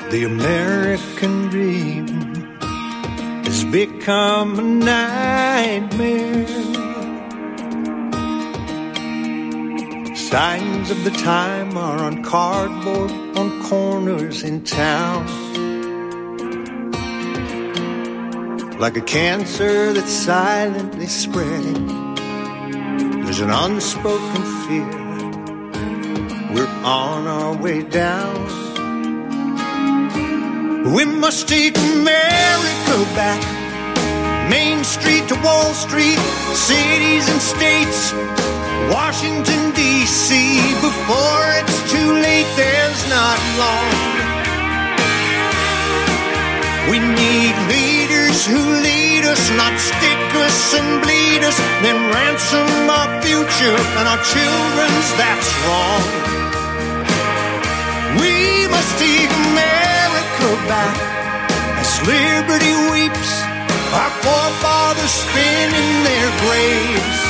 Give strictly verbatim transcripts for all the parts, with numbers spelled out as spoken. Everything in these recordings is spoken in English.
The American dream has become a nightmare. Signs of the time are on cardboard on corners in town. Like a cancer that's silently spreading, there's an unspoken fear. We're on our way down. We must take America back. Main Street to Wall Street, cities and states, Washington, D C Before it's too late, there's not long. We need leaders who lead us, not stick us and bleed us, then ransom our future and our children's, that's wrong. We must take America back as liberty weeps, our forefathers spin in their graves.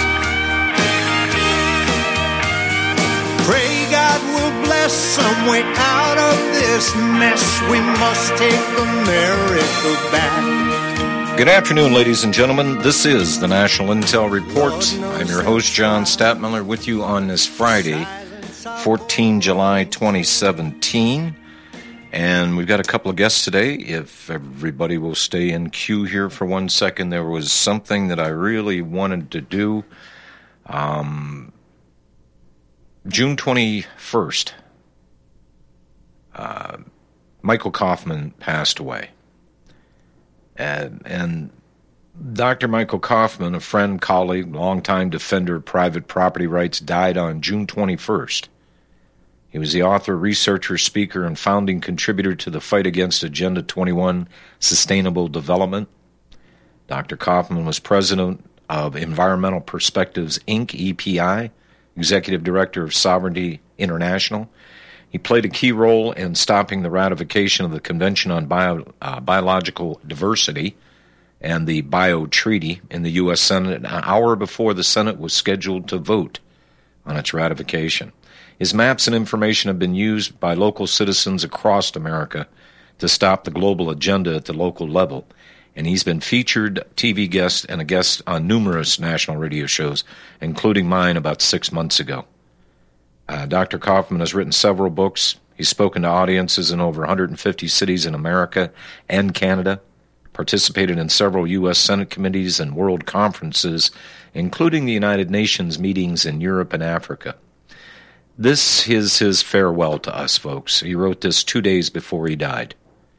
Pray God will bless some way out of this mess. We must take America back. Good afternoon, ladies and gentlemen. This is the National Intel Report. I'm your host, John Stadtmiller, with you on this Friday, the fourteenth of July, twenty seventeen. And we've got a couple of guests today. If everybody will stay in queue here for one second, there was something that I really wanted to do. Um, June twenty-first, uh, Michael Kaufman passed away. And, and Doctor Michael Kaufman, a friend, colleague, longtime defender of private property rights, died on June twenty-first. He was the author, researcher, speaker, and founding contributor to the fight against Agenda twenty-one Sustainable Development. Doctor Kaufman was president of Environmental Perspectives, Incorporated, E P I, executive director of Sovereignty International. He played a key role in stopping the ratification of the Convention on Bio, uh, Biological Diversity and the Bio Treaty in the U S Senate an hour before the Senate was scheduled to vote on its ratification. His maps and information have been used by local citizens across America to stop the global agenda at the local level, and he's been featured T V guest and a guest on numerous national radio shows, including mine about six months ago. Uh, Doctor Kaufman has written several books. He's spoken to audiences in over one hundred fifty cities in America and Canada, participated in several U S Senate committees and world conferences, including the United Nations meetings in Europe and Africa. This is his farewell to us, folks. He wrote this two days before he died.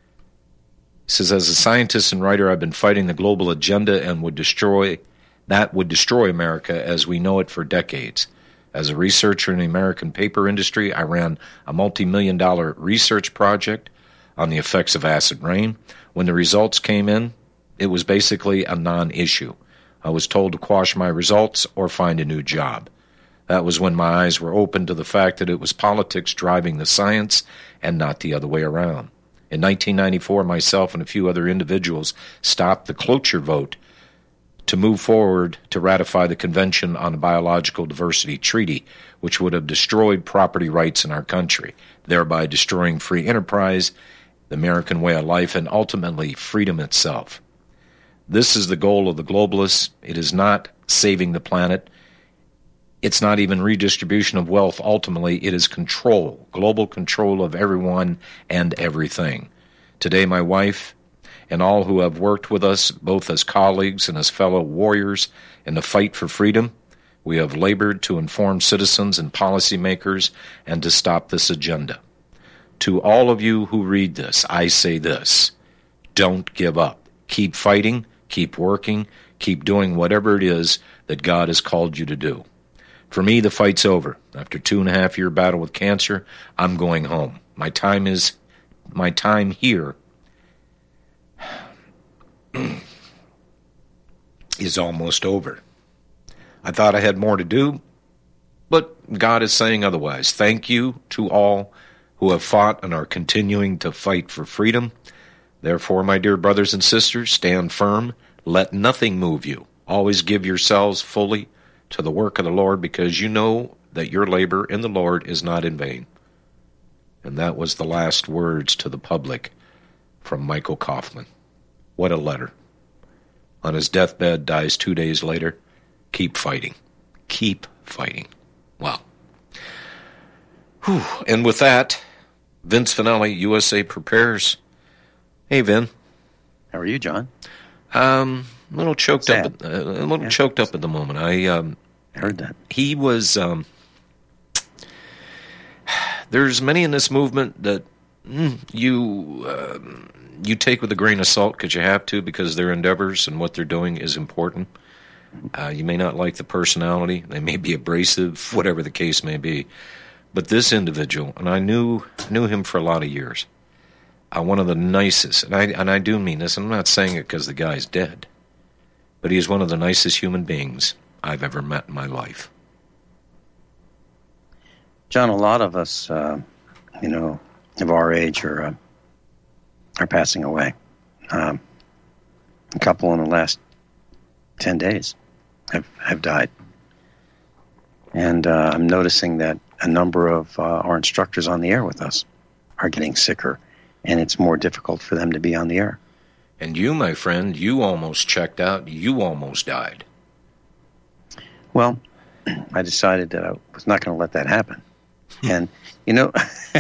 He says, as a scientist and writer, I've been fighting the global agenda and would destroy that would destroy America as we know it for decades. As a researcher in the American paper industry, I ran a multi-million dollar research project on the effects of acid rain. When the results came in, it was basically a non-issue. I was told to quash my results or find a new job. That was when my eyes were opened to the fact that it was politics driving the science and not the other way around. In nineteen ninety-four, myself and a few other individuals stopped the cloture vote to move forward to ratify the Convention on the Biological Diversity Treaty, which would have destroyed property rights in our country, thereby destroying free enterprise, the American way of life, and ultimately freedom itself. This is the goal of the globalists. It is not saving the planet. It's not even redistribution of wealth. Ultimately, it is control, global control of everyone and everything. Today, my wife and all who have worked with us, both as colleagues and as fellow warriors in the fight for freedom, we have labored to inform citizens and policymakers and to stop this agenda. To all of you who read this, I say this: don't give up. Keep fighting, keep working, keep doing whatever it is that God has called you to do. For me, the fight's over. After two and a half year battle with cancer, I'm going home. My time is, my time here is almost over. I thought I had more to do, but God is saying otherwise. Thank you to all who have fought and are continuing to fight for freedom. Therefore, my dear brothers and sisters, stand firm. Let nothing move you. Always give yourselves fully to the work of the Lord, because you know that your labor in the Lord is not in vain. And that was the last words to the public from Michael Kaufman. What a letter. On his deathbed, dies two days later. Keep fighting. Keep fighting. Wow. Whew. And with that, Vince Finelli, U S A Prepares. Hey, Vin. How are you, John? Um, a little choked Sad. up. At, uh, a little Yeah. choked up at the moment. I um, I heard that. he was. Um, there's many in this movement that mm, you um, you take with a grain of salt because you have to, because their endeavors and what they're doing is important. Uh, you may not like the personality; they may be abrasive, whatever the case may be. But this individual, and I knew knew him for a lot of years. Uh, one of the nicest, and I and I do mean this. I'm not saying it because the guy's dead, but he's one of the nicest human beings I've ever met in my life. John, a lot of us, uh, you know, of our age are uh, are passing away. Um, a couple in the last ten days have have died, and uh, I'm noticing that a number of uh, our instructors on the air with us are getting sicker, and it's more difficult for them to be on the air. And you, my friend, you almost checked out. You almost died. Well, I decided that I was not going to let that happen. And, you know,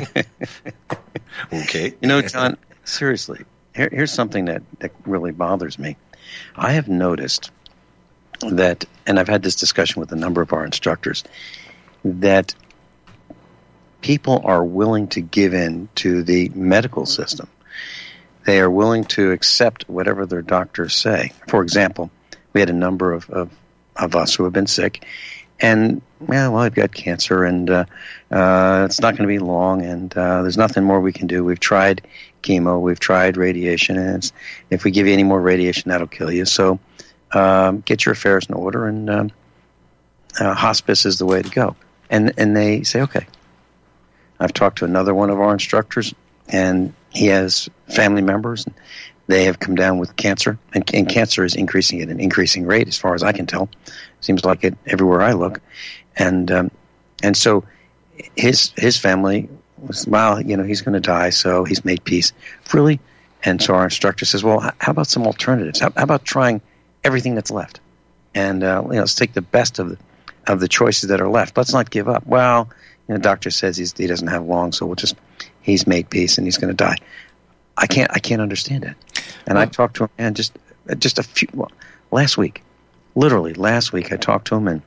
Okay. you know, John, seriously, here, here's something that, that really bothers me. I have noticed that, and I've had this discussion with a number of our instructors, that people are willing to give in to the medical system. They are willing to accept whatever their doctors say. For example, we had a number of, of, of us who have been sick, and, yeah, well, I've got cancer, and uh, uh, it's not going to be long, and uh, there's nothing more we can do. We've tried chemo, we've tried radiation, and it's, if we give you any more radiation, that'll kill you. So um, get your affairs in order, and um, uh, hospice is the way to go. And and they say, okay. I've talked to another one of our instructors, and he has family members, and they have come down with cancer, and, and cancer is increasing at an increasing rate, as far as I can tell. Seems like it everywhere I look, and um, and so his his family was, well, you know, he's going to die, so he's made peace. Really? And so our instructor says, well, how about some alternatives? How, how about trying everything that's left, and uh, you know, let's take the best of the of the choices that are left. Let's not give up. Well, you know, doctor says he's, he doesn't have long, so we'll just he's made peace and he's going to die. I can't I can't understand it. And well, I talked to him, and just just a few well, last week, literally last week, I talked to him and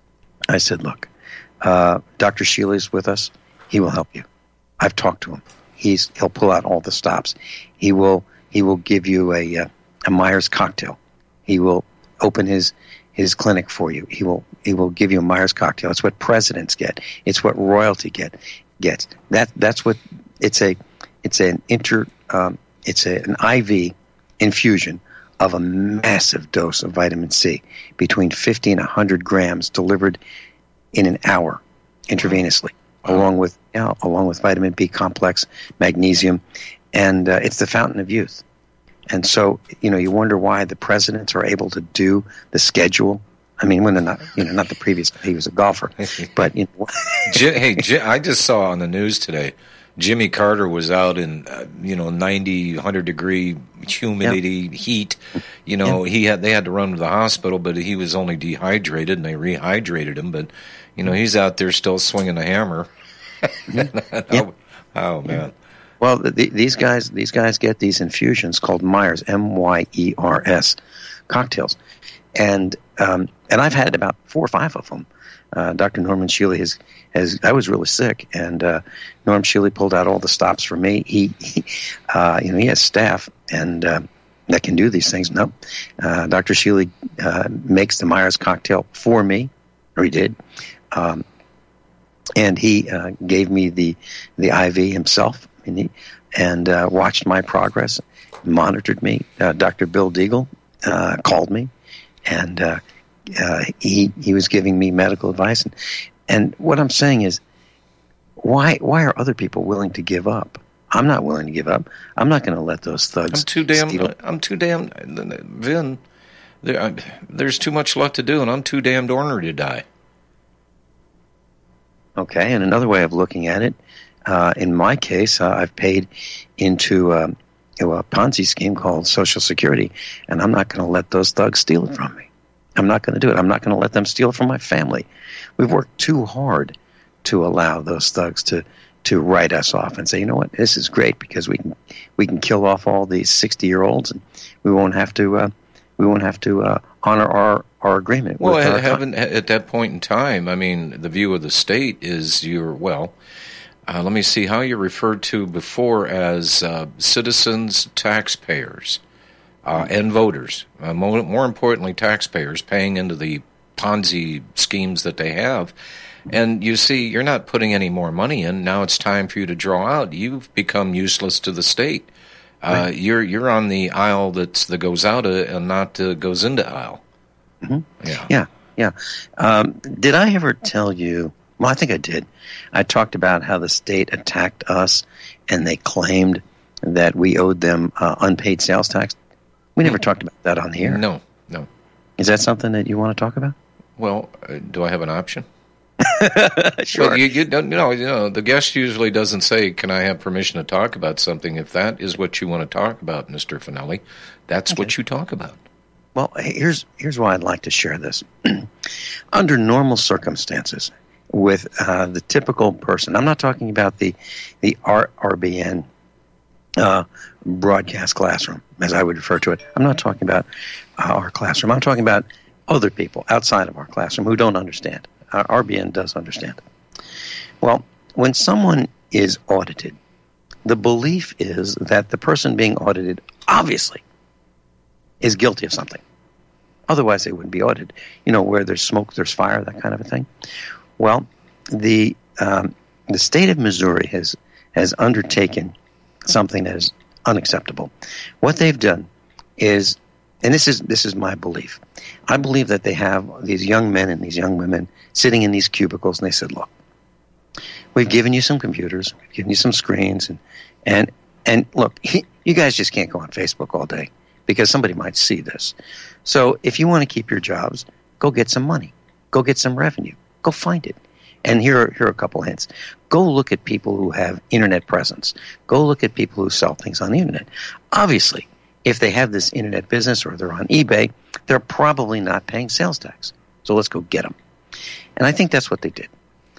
I said, look, uh, Doctor Shealy's with us. He will help you. I've talked to him. He's he'll pull out all the stops. He will he will give you a uh, a Myers cocktail. He will open his his clinic for you. He will he will give you a Myers cocktail. It's what presidents get. It's what royalty get gets. That that's what it's a it's an inter um, it's a, an I V infusion of a massive dose of vitamin C, between fifty and one hundred grams, delivered in an hour intravenously, wow. along with you know, along with vitamin B complex, magnesium, and uh, it's the fountain of youth. And so, you know, you wonder why the presidents are able to do the schedule. I mean, when they're not, you know, not the previous, he was a golfer, but, you know. Hey, I just saw on the news today, Jimmy Carter was out in, uh, you know, ninety, one hundred degree humidity, yeah. heat. You know, yeah. he had, they had to run to the hospital, but he was only dehydrated, and they rehydrated him. But, you know, he's out there still swinging a hammer. Mm-hmm. yeah. oh, oh, man. Yeah. Well, the, these guys these guys get these infusions called Myers, M Y E R S, cocktails. And um, and I've had about four or five of them. Uh, Doctor Norman Shealy has, has, I was really sick, and uh, Norm Shealy pulled out all the stops for me. He, he uh, you know, he has staff and uh, that can do these things. No, uh, Doctor Shealy uh, makes the Myers cocktail for me, or he did. Um, and he uh, gave me the, the I V himself. And, he, and uh, watched my progress, monitored me. Uh, Doctor Bill Deagle uh, called me, and uh, uh, he he was giving me medical advice. And, and what I'm saying is, why why are other people willing to give up? I'm not willing to give up. I'm not going to let those thugs. I'm too damn. steal. I'm too damn. Vin, there, I, there's too much left to do, and I'm too damned ornery to die. Okay, and another way of looking at it. Uh, in my case, uh, I've paid into um, a Ponzi scheme called Social Security, and I'm not going to let those thugs steal it from me. I'm not going to do it. I'm not going to let them steal it from my family. We've worked too hard to allow those thugs to, to write us off and say, you know what, this is great because we can we can kill off all these sixty-year-olds and we won't have to uh, we won't have to uh, honor our, our agreement. Well, with I our haven't, at that point in time, I mean, the view of the state is you're, well, uh, let me see how you're referred to before as uh, citizens, taxpayers, uh, and voters. Uh, more, more importantly, taxpayers paying into the Ponzi schemes that they have. And you see, you're not putting any more money in. Now it's time for you to draw out. You've become useless to the state. Uh, right. You're you're on the aisle that's that goes out uh, and not uh, goes into aisle. Mm-hmm. Yeah, yeah, yeah. Um, did I ever tell you? Well, I think I did. I talked about how the state attacked us, and they claimed that we owed them uh, unpaid sales tax. We never mm-hmm. talked about that on the air. No, no. Is that something that you want to talk about? Well, uh, do I have an option? Sure. Well, you, you don't you know, you know, the guest usually doesn't say, "Can I have permission to talk about something?" If that is what you want to talk about, Mister Finelli, that's okay. What you talk about. Well, here's here's why I'd like to share this. Under normal circumstances, with uh, the typical person, I'm not talking about the the R B N uh, broadcast classroom, as I would refer to it. I'm not talking about uh, our classroom. I'm talking about other people outside of our classroom who don't understand. Our R B N does understand. Well, when someone is audited, the belief is that the person being audited obviously is guilty of something. Otherwise, they wouldn't be audited. You know, where there's smoke, there's fire, that kind of a thing. Well, the um, the state of Missouri has has undertaken something that is unacceptable. What they've done is, and this is this is my belief, I believe that they have these young men and these young women sitting in these cubicles, and they said, look, we've given you some computers, we've given you some screens, and and and look, you guys just can't go on Facebook all day because somebody might see this. So if you want to keep your jobs, go get some money. Go get some revenue. Go find it. And here are, here are a couple hints. Go look at people who have internet presence. Go look at people who sell things on the internet. Obviously, if they have this internet business or they're on eBay, they're probably not paying sales tax. So let's go get them. And I think that's what they did.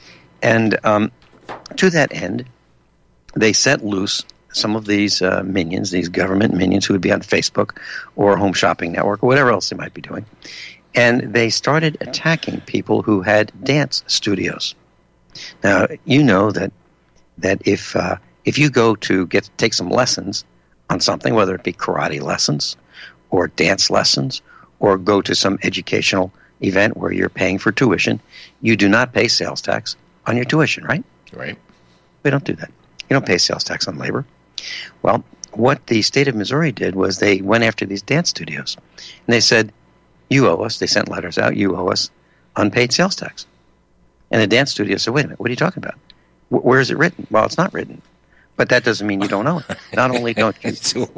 And um, to that end, they set loose some of these uh, minions, these government minions who would be on Facebook or Home Shopping Network or whatever else they might be doing. And they started attacking people who had dance studios. Now, you know that that if uh, if you go to get take some lessons on something, whether it be karate lessons or dance lessons or go to some educational event where you're paying for tuition, you do not pay sales tax on your tuition, right? Right. We don't do that. You don't pay sales tax on labor. Well, what the state of Missouri did was they went after these dance studios. And they said, you owe us, they sent letters out, you owe us unpaid sales tax. And the dance studio said, wait a minute, what are you talking about? Where is it written? Well, it's not written. But that doesn't mean you don't know it. Not only don't you...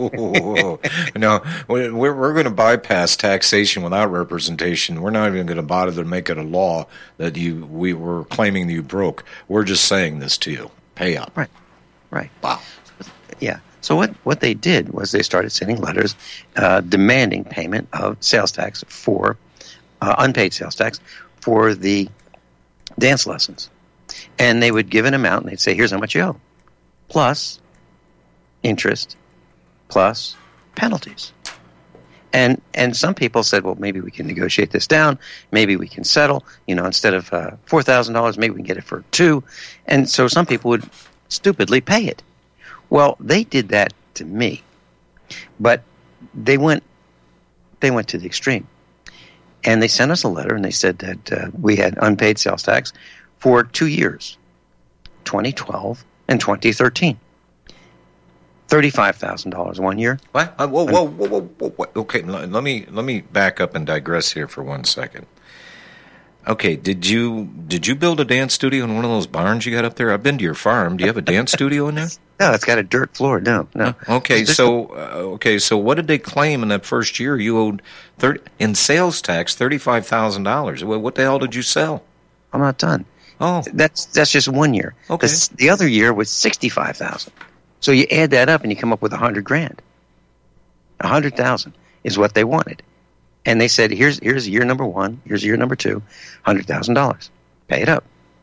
No, we're, we're going to bypass taxation without representation. We're not even going to bother to make it a law that you we were claiming that you broke. We're just saying this to you. Pay up. Right, right. Wow. Yeah. So what, what they did was they started sending letters uh, demanding payment of sales tax for, uh, unpaid sales tax for the dance lessons. And they would give an amount and they'd say, here's how much you owe. Plus interest, plus penalties. And and some people said, well, maybe we can negotiate this down. Maybe we can settle. You know, instead of uh, four thousand dollars, maybe we can get it for two. And so some people would stupidly pay it. Well, they did that to me. But they went they went to the extreme. And they sent us a letter and they said that uh, we had unpaid sales tax for two years, twenty twelve and twenty thirteen. thirty-five thousand dollars one year. What? Uh, whoa, whoa, whoa, whoa, whoa, whoa. Okay, let me let me back up and digress here for one second. Okay, did you did you build a dance studio in one of those barns you got up there? I've been to your farm. Do you have a dance studio in there? No, it's got a dirt floor. No, no. Okay, so uh, okay, so what did they claim in that first year? You owed thirty in sales tax thirty-five thousand dollars. What the hell did you sell? I'm not done. Oh. That's that's just one year. Okay. The, the other year was sixty-five thousand. So you add that up and you come up with a hundred grand. A hundred thousand is what they wanted. And they said, here's here's year number one, here's year number two, hundred thousand dollars. Pay it up.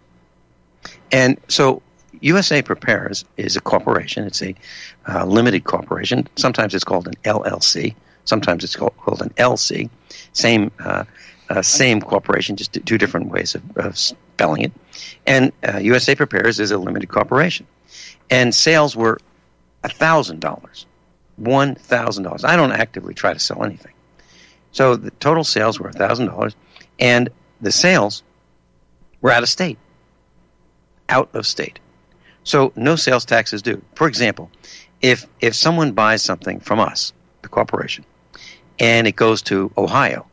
And so U S A Prepares is a corporation. It's a uh, limited corporation. Sometimes it's called an L L C. Sometimes it's called, called an L C. Same uh, uh, same corporation, just two different ways of, of spelling it. And uh, U S A Prepares is a limited corporation. And sales were one thousand dollars. one thousand dollars. I don't actively try to sell anything. So the total sales were one thousand dollars. And the sales were out of state. Out of state. So no sales tax is due. For example, if if someone buys something from us, the corporation, and it goes to Ohio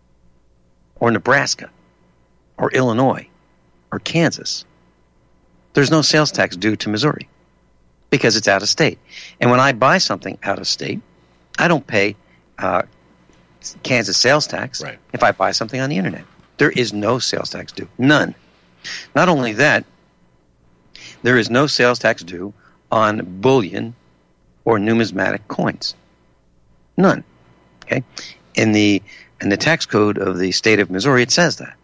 or Nebraska or Illinois or Kansas, there's no sales tax due to Missouri because it's out of state. And when I buy something out of state, I don't pay uh, Kansas sales tax right. if I buy something on the internet. There is no sales tax due. None. Not only that, there is no sales tax due on bullion or numismatic coins. None. Okay? In the in the tax code of the state of Missouri, it says that.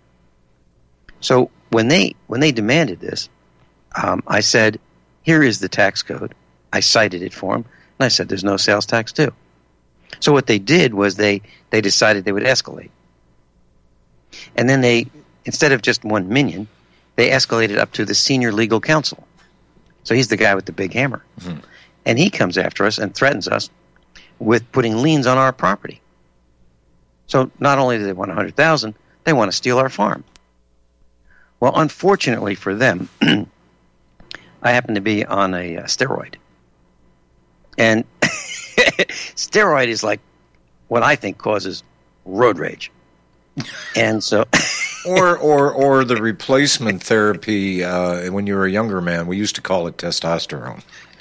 So when they when they demanded this, um, I said, "Here is the tax code." I cited it for them, and I said, "There's no sales tax due." So what they did was they they decided they would escalate, and then they instead of just one minion, they escalated up to the senior legal counsel. So he's the guy with the big hammer. Mm-hmm. And he comes after us and threatens us with putting liens on our property. So not only do they want one hundred thousand dollars, they want to steal our farm. Well, unfortunately for them, I happen to be on a uh, steroid. And steroid is like what I think causes road rage. And so... or or or the replacement therapy uh, when you were a younger man. We used to call it testosterone.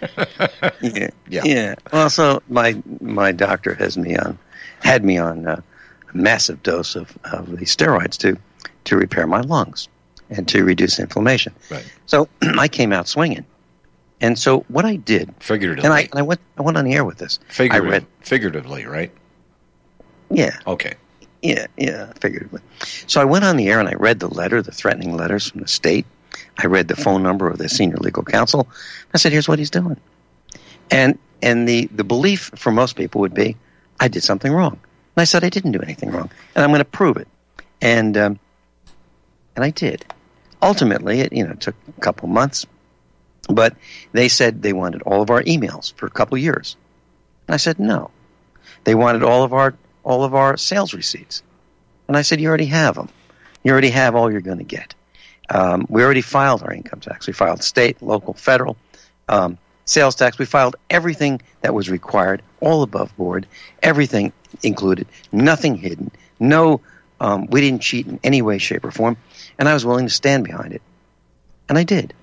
yeah, yeah, yeah. Well, so my my doctor has me on, had me on uh, a massive dose of, of the steroids to to repair my lungs and to reduce inflammation. Right. So I came out swinging, and so what I did, figuratively, and I and I went I went on the air with this. Figurative, I read, figuratively, right? Yeah. Okay. Yeah, yeah, figuratively. So I went on the air and I read the letter, the threatening letters from the state. I read the phone number of the senior legal counsel. I said, here's what he's doing. And and the, the belief for most people would be, I did something wrong. And I said, I didn't do anything wrong. And I'm going to prove it. And um, and I did. Ultimately, it you know took a couple months. But they said they wanted all of our emails for a couple years. And I said, no. They wanted all of our all of our sales receipts. And I said, you already have them. You already have all you're going to get. Um, we already filed our income tax. We filed state, local, federal, um, sales tax. We filed everything that was required, all above board, everything included, nothing hidden. No, um, we didn't cheat in any way, shape, or form. And I was willing to stand behind it. And I did.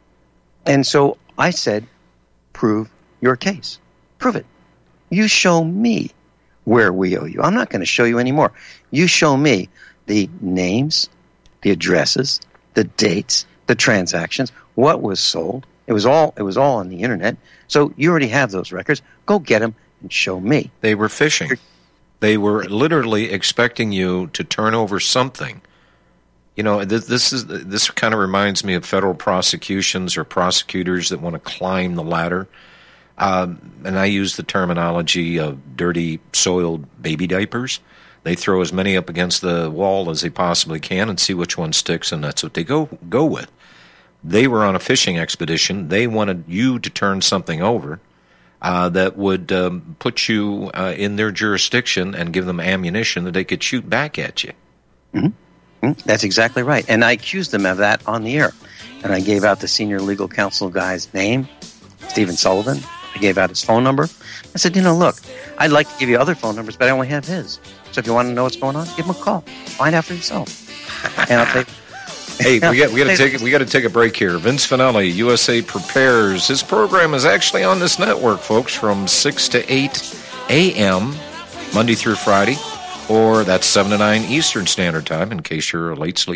And so I said, prove your case. Prove it. You show me where we owe you. I'm not going to show you anymore. You show me the names, the addresses, the dates, the transactions, what was sold. It was all it was all on the internet. So you already have those records. Go get them and show me. They were fishing. They were literally expecting you to turn over something. You know, this, this is this kind of reminds me of federal prosecutions or prosecutors that want to climb the ladder. Um, and I use the terminology of dirty, soiled baby diapers. They throw as many up against the wall as they possibly can and see which one sticks, and that's what they go go with. They were on a fishing expedition. They wanted you to turn something over uh, that would um, put you uh, in their jurisdiction and give them ammunition that they could shoot back at you. Mm-hmm. Mm-hmm. That's exactly right. And I accused them of that on the air. And I gave out the senior legal counsel guy's name, Stephen Sullivan. I gave out his phone number. I said, you know, look, I'd like to give you other phone numbers, but I only have his. So if you want to know what's going on, give him a call. Find out for yourself. And I'll take. Hey, we got we got to take we got to take a break here. Vince Finelli, U S A Prepares. His program is actually on this network, folks, from six to eight a.m. Monday through Friday, or that's seven to nine Eastern Standard Time in case you're a late sleeper.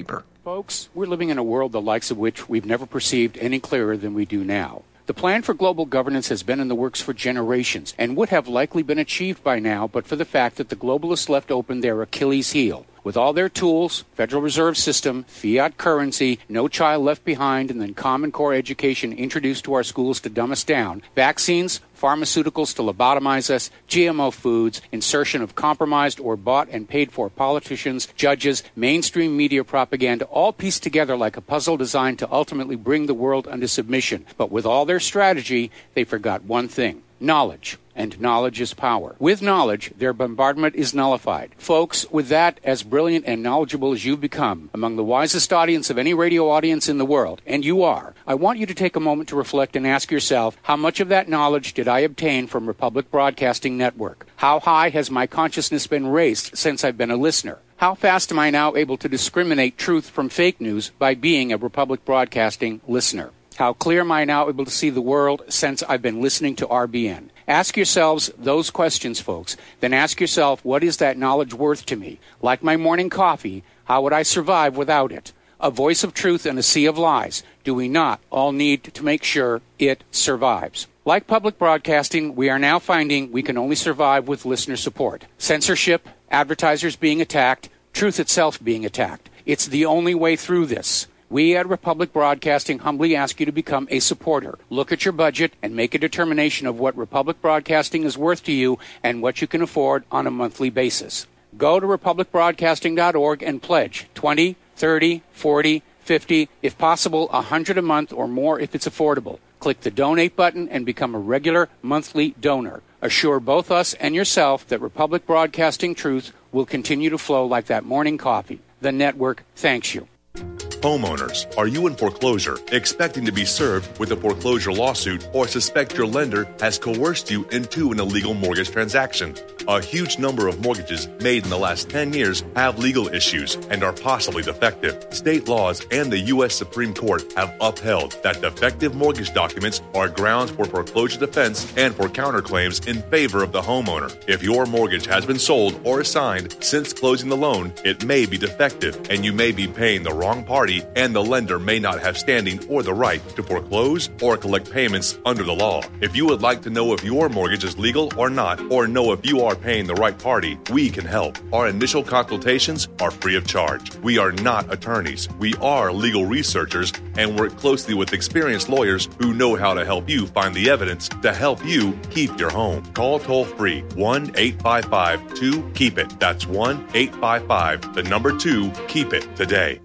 Folks, we're living in a world the likes of which we've never perceived any clearer than we do now. The plan for global governance has been in the works for generations and would have likely been achieved by now but for the fact that the globalists left open their Achilles heel. With all their tools, Federal Reserve System, fiat currency, no child left behind, and then Common Core education introduced to our schools to dumb us down, vaccines, pharmaceuticals to lobotomize us, G M O foods, insertion of compromised or bought and paid for politicians, judges, mainstream media propaganda, all pieced together like a puzzle designed to ultimately bring the world under submission. But with all their strategy, they forgot one thing: knowledge. And knowledge is power. With knowledge, their bombardment is nullified. Folks, with that, as brilliant and knowledgeable as you've become, among the wisest audience of any radio audience in the world, and you are, I want you to take a moment to reflect and ask yourself, how much of that knowledge did I obtain from Republic Broadcasting Network? How high has my consciousness been raised since I've been a listener? How fast am I now able to discriminate truth from fake news by being a Republic Broadcasting listener? How clear am I now able to see the world since I've been listening to R B N? Ask yourselves those questions, folks. Then ask yourself, what is that knowledge worth to me? Like my morning coffee, how would I survive without it? A voice of truth in a sea of lies. Do we not all need to make sure it survives? Like public broadcasting, we are now finding we can only survive with listener support. Censorship, advertisers being attacked, truth itself being attacked. It's the only way through this. We at Republic Broadcasting humbly ask you to become a supporter. Look at your budget and make a determination of what Republic Broadcasting is worth to you and what you can afford on a monthly basis. Go to republic broadcasting dot org and pledge twenty, thirty, forty, fifty, if possible, one hundred a month or more if it's affordable. Click the donate button and become a regular monthly donor. Assure both us and yourself that Republic Broadcasting truth will continue to flow like that morning coffee. The network thanks you. Homeowners, are you in foreclosure, expecting to be served with a foreclosure lawsuit, or suspect your lender has coerced you into an illegal mortgage transaction? A huge number of mortgages made in the last ten years have legal issues and are possibly defective. State laws and the U S Supreme Court have upheld that defective mortgage documents are grounds for foreclosure defense and for counterclaims in favor of the homeowner. If your mortgage has been sold or assigned since closing the loan, it may be defective and you may be paying the wrong party, and the lender may not have standing or the right to foreclose or collect payments under the law. If you would like to know if your mortgage is legal or not, or know if you are paying the right party, we can help. Our initial consultations are free of charge. We are not attorneys. We are legal researchers and work closely with experienced lawyers who know how to help you find the evidence to help you keep your home. Call toll-free one eight five five two keep it. That's one eight five five, the number two, keep it today.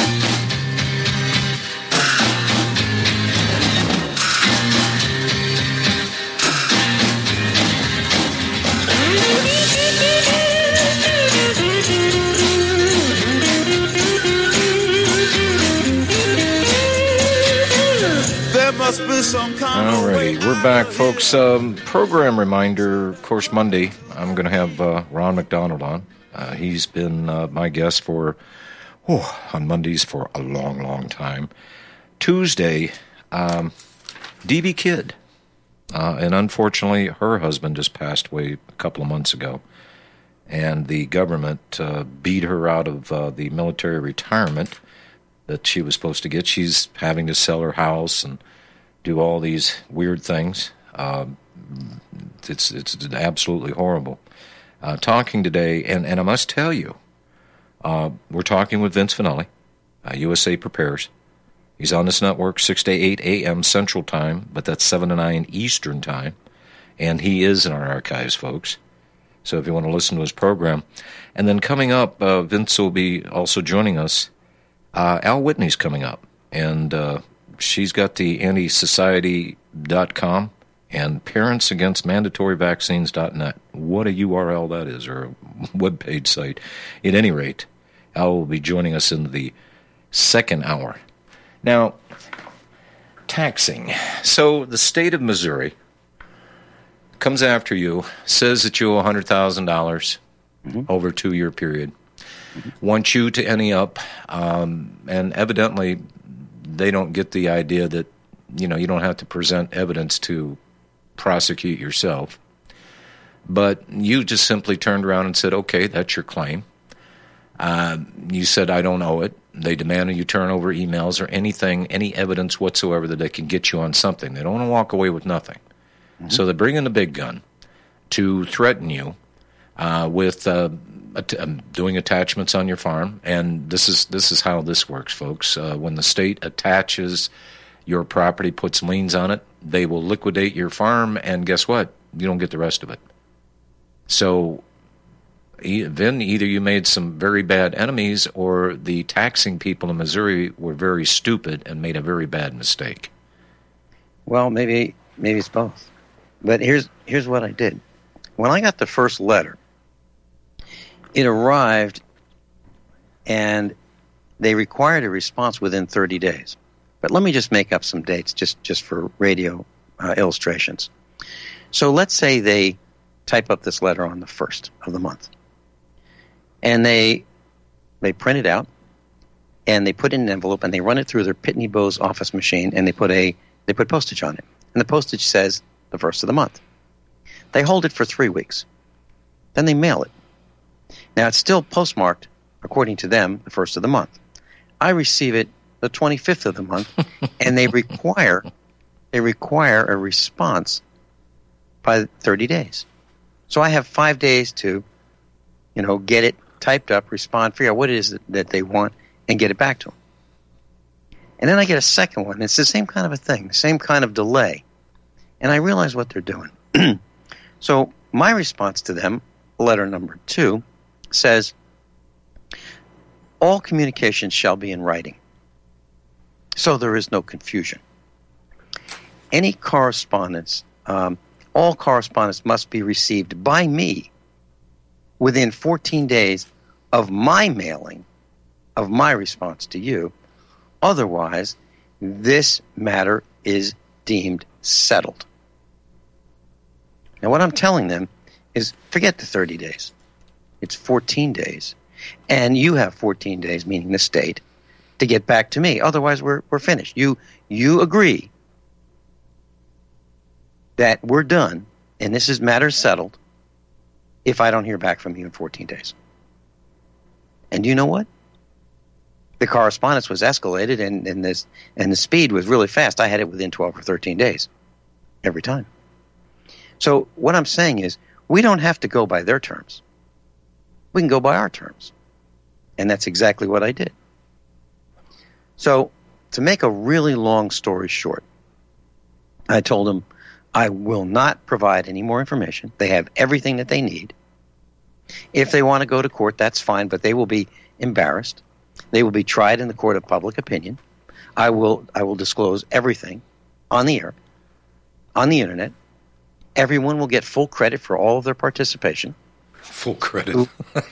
All righty, we're back, folks. Um, program reminder, of course, Monday, I'm going to have uh, Ron McDonald on. Uh, he's been uh, my guest for, oh, on Mondays for a long, long time. Tuesday, um, D B Kidd. Uh, and unfortunately, her husband just passed away a couple of months ago. And the government uh, beat her out of uh, the military retirement that she was supposed to get. She's having to sell her house and do all these weird things. Uh, it's it's absolutely horrible. Uh, talking today, and, and I must tell you, uh, we're talking with Vince Finelli, uh, U S A Prepares. He's on this network six to eight a.m. Central Time, but that's seven to nine Eastern Time. And he is in our archives, folks. So if you want to listen to his program. And then coming up, uh, Vince will be also joining us. Uh, Al Whitney's coming up. And uh, she's got the anti society dot com and parents against mandatory vaccines dot net. What a U R L that is, or a webpage site. At any rate, Al will be joining us in the second hour. Now, taxing. So the state of Missouri comes after you, says that you owe one hundred thousand dollars mm-hmm. over a two-year period, mm-hmm. wants you to ante up, um, and evidently they don't get the idea that, you know, you don't have to present evidence to prosecute yourself. But you just simply turned around and said, okay, that's your claim. Uh, you said, I don't owe it. They demanded you turn over emails or anything, any evidence whatsoever that they can get you on something. They don't want to walk away with nothing. Mm-hmm. So they bring in the big gun to threaten you uh, with uh, at- um, doing attachments on your farm. And this is this is how this works, folks. Uh, when the state attaches your property, puts liens on it, they will liquidate your farm, and guess what? You don't get the rest of it. So then either you made some very bad enemies, or the taxing people in Missouri were very stupid and made a very bad mistake. Well, maybe maybe it's both. But here's here's what I did. When I got the first letter, it arrived, and they required a response within thirty days. But let me just make up some dates just, just for radio uh, illustrations. So let's say they type up this letter on the first of the month. And they they print it out, and they put it in an envelope, and they run it through their Pitney Bowes office machine, and they put a they put postage on it. And the postage says the first of the month. They hold it for three weeks. Then they mail it. Now, it's still postmarked, according to them, the first of the month. I receive it the twenty-fifth of the month, and they require they require a response by thirty days. So I have five days to, you know, get it typed up, respond, figure out what it is that, that they want, and get it back to them. And then I get a second one. It's the same kind of a thing, the same kind of delay. And I realize what they're doing. So my response to them, letter number two, says, all communications shall be in writing, so there is no confusion. Any correspondence, um, all correspondence must be received by me within fourteen days of my mailing, of my response to you. Otherwise, this matter is deemed settled. Now, what I'm telling them is forget the thirty days. It's fourteen days. And you have fourteen days, meaning the state, to get back to me. Otherwise, we're we're finished. You you agree that we're done, and this is matter settled, if I don't hear back from you in fourteen days. And you know what? The correspondence was escalated, and, and this and the speed was really fast. I had it within twelve or thirteen days every time. So what I'm saying is, we don't have to go by their terms. We can go by our terms. And that's exactly what I did. So, to make a really long story short, I told them I will not provide any more information. They have everything that they need. If they want to go to court, that's fine, but they will be embarrassed. They will be tried in the court of public opinion. I will I will disclose everything on the air, on the internet. Everyone will get full credit for all of their participation. Full credit.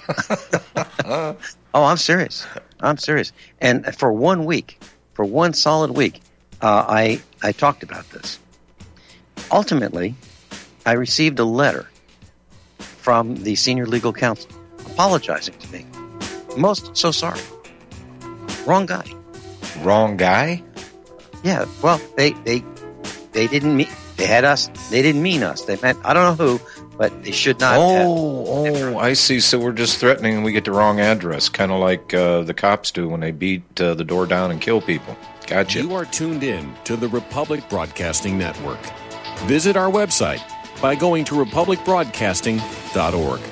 Oh, I'm serious. I'm serious. And for one week, for one solid week, uh, I I talked about this. Ultimately, I received a letter from the senior legal counsel apologizing to me. Most so sorry. Wrong guy. Wrong guy? Yeah. Well, they they they didn't mean they had us. They didn't mean us. They meant I don't know who. But they should not oh, have. Oh, I see. So we're just threatening and we get the wrong address, kind of like uh, the cops do when they beat uh, the door down and kill people. Gotcha. You are tuned in to the Republic Broadcasting Network. Visit our website by going to republic broadcasting dot org.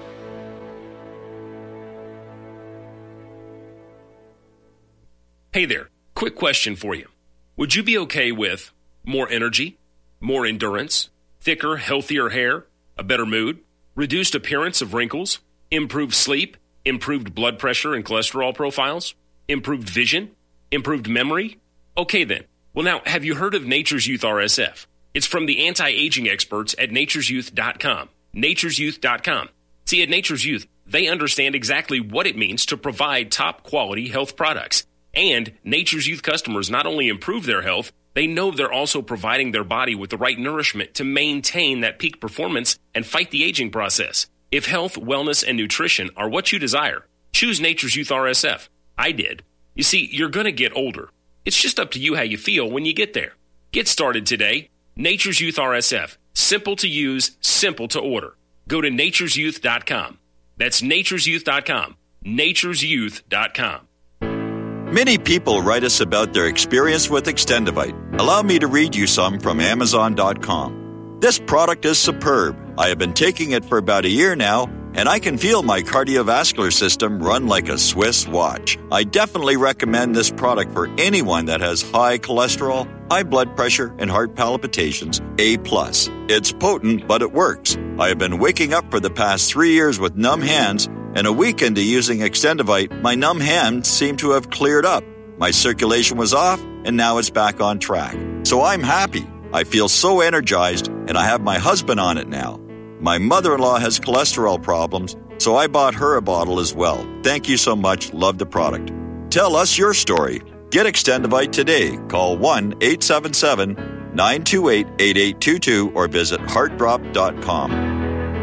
Hey there, quick question for you. Would you be okay with more energy, more endurance, thicker, healthier hair, a better mood, reduced appearance of wrinkles, improved sleep, improved blood pressure and cholesterol profiles, improved vision, improved memory? Okay then. Well now, have you heard of Nature's Youth R S F? It's from the anti-aging experts at natures youth dot com. natures youth dot com. See, at Nature's Youth, they understand exactly what it means to provide top-quality health products. And Nature's Youth customers not only improve their health, they know they're also providing their body with the right nourishment to maintain that peak performance and fight the aging process. If health, wellness, and nutrition are what you desire, choose Nature's Youth R S F. I did. You see, you're going to get older. It's just up to you how you feel when you get there. Get started today. Nature's Youth R S F. Simple to use, simple to order. Go to natures youth dot com. That's natures youth dot com. natures youth dot com. Many people write us about their experience with Extendivite. Allow me to read you some from amazon dot com. This product is superb. I have been taking it for about a year now, and I can feel my cardiovascular system run like a Swiss watch. I definitely recommend this product for anyone that has high cholesterol, high blood pressure, and heart palpitations, A plus. It's potent, but it works. I have been waking up for the past three years with numb hands, and a week into using Extendivite, my numb hands seem to have cleared up. My circulation was off, and now it's back on track. So I'm happy. I feel so energized, and I have my husband on it now. My mother-in-law has cholesterol problems, so I bought her a bottle as well. Thank you so much. Love the product. Tell us your story. Get Extendivite today. Call one eight seven seven, nine two eight, eight eight two two or visit heart drop dot com.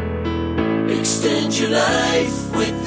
Extend your life with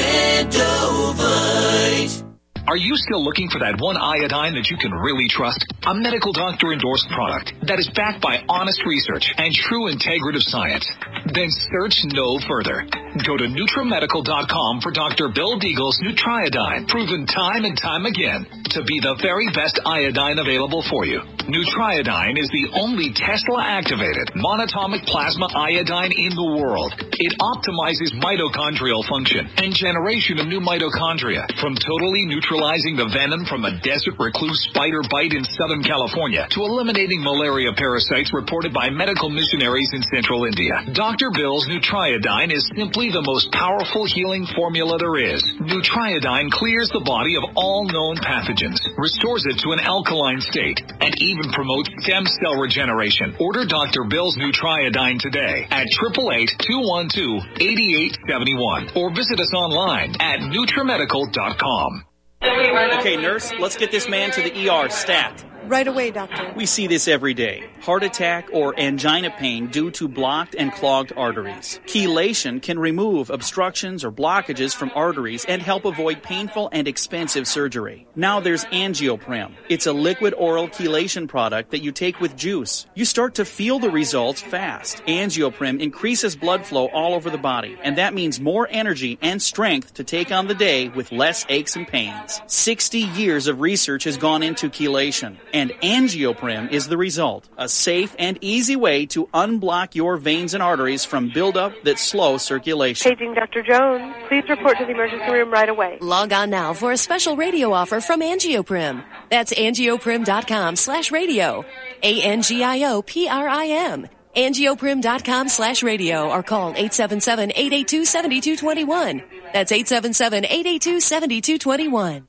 Extendovite. Are you still looking for that one iodine that you can really trust? A medical doctor endorsed product that is backed by honest research and true integrative science? Then search no further. Go to NutriMedical dot com for Doctor Bill Deagle's Nutriodine, proven time and time again to be the very best iodine available for you. Nutriodine is the only Tesla-activated monatomic plasma iodine in the world. It optimizes mitochondrial function and generation of new mitochondria, from totally neutralizing the venom from a desert recluse spider bite in Southern California to eliminating malaria parasites reported by medical missionaries in central India. Doctor Bill's Nutriodine is simply the most powerful healing formula there is. Nutriodine clears the body of all known pathogens, restores it to an alkaline state, and even promotes stem cell regeneration. Order Doctor Bill's Nutriodine today at eight eight eight, two one two, eight eight seven one or visit us online at NutriMedical dot com. Okay, nurse, let's get this man to the E R stat. Right away, doctor. We see this every day. Heart attack or angina pain due to blocked and clogged arteries. Chelation can remove obstructions or blockages from arteries and help avoid painful and expensive surgery. Now there's Angioprim. It's a liquid oral chelation product that you take with juice. You start to feel the results fast. Angioprim increases blood flow all over the body, and that means more energy and strength to take on the day with less aches and pains. sixty years of research has gone into chelation, and Angioprim is the result. A safe and easy way to unblock your veins and arteries from buildup that slow circulation. Paging Doctor Jones. Please report to the emergency room right away. Log on now for a special radio offer from Angioprim. That's angioprim.com slash radio. A N G I O P R I M. angioprim.com slash radio or call eight seven seven, eight eight two, seven two two one. That's eight seven seven, eight eight two, seven two two one.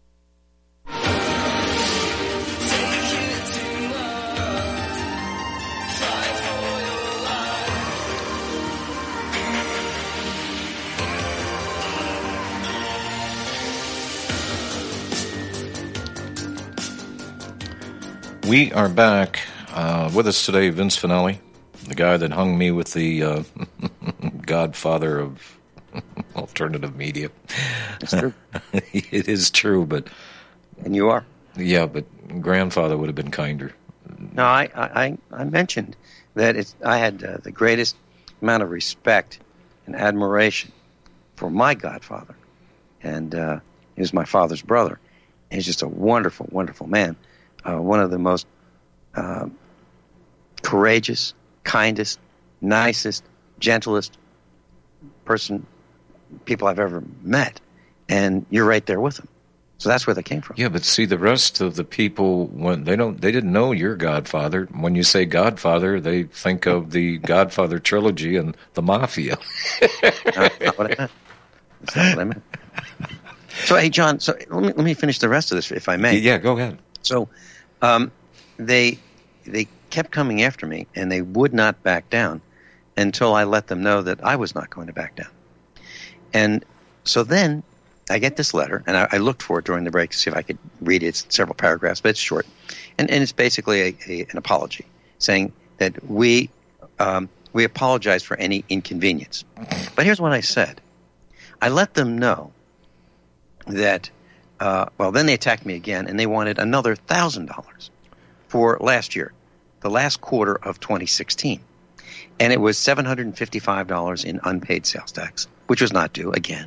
We are back. Uh, with us today, Vince Finelli, the guy that hung me with the uh, godfather of alternative media. It's true. It is true, but... And you are. Yeah, but grandfather would have been kinder. No, I, I, I mentioned that it's, I had uh, the greatest amount of respect and admiration for my godfather. And uh, he was my father's brother. And he's just a wonderful, wonderful man. Uh, one of the most uh, courageous, kindest, nicest, gentlest person, people I've ever met. And you're right there with him. So that's where they came from. Yeah, but see, the rest of the people, when they don't, they didn't know your godfather. When you say godfather, they think of the Godfather trilogy and the mafia. That's not what I meant. That's not what I meant. So, hey, John, so let me, let me finish the rest of this, if I may. Yeah, go ahead. So um, they they kept coming after me, and they would not back down until I let them know that I was not going to back down. And so then I get this letter, and I, I looked for it during the break to see if I could read it. It's several paragraphs, but it's short. And, and it's basically a, a, an apology, saying that we um, we apologize for any inconvenience. But here's what I said. I let them know that, uh, well, then they attacked me again, and they wanted another one thousand dollars for last year, the last quarter of twenty sixteen. And it was seven hundred fifty-five dollars in unpaid sales tax, which was not due again.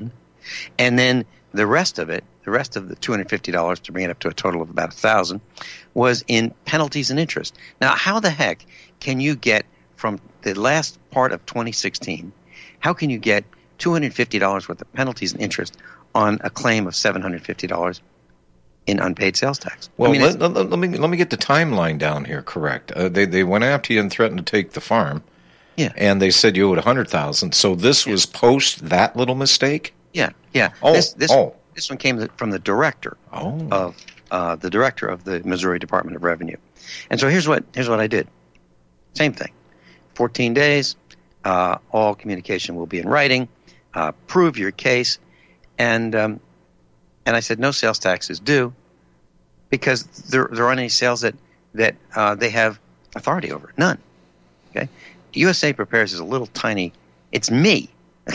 And then the rest of it, the rest of the two hundred fifty dollars to bring it up to a total of about one thousand dollars was in penalties and interest. Now, how the heck can you get from the last part of twenty sixteen, how can you get two hundred fifty dollars worth of penalties and interest on a claim of seven hundred fifty dollars in unpaid sales tax? Well, I mean, let, let, let me let me get the timeline down here correct. Uh, they they went after you and threatened to take the farm. Yeah. And they said you owed one hundred thousand dollars. So this yeah. was post that little mistake? Yeah, yeah. Oh, this, this, oh. this one came from the director oh. of uh, the director of the Missouri Department of Revenue. And so here's what here's what I did. Same thing. fourteen days, uh, all communication will be in writing, uh, prove your case, and um, and I said no sales tax is due because there, there aren't any sales that, that uh, they have authority over. None. Okay? U S A Prepares is a little tiny, it's me.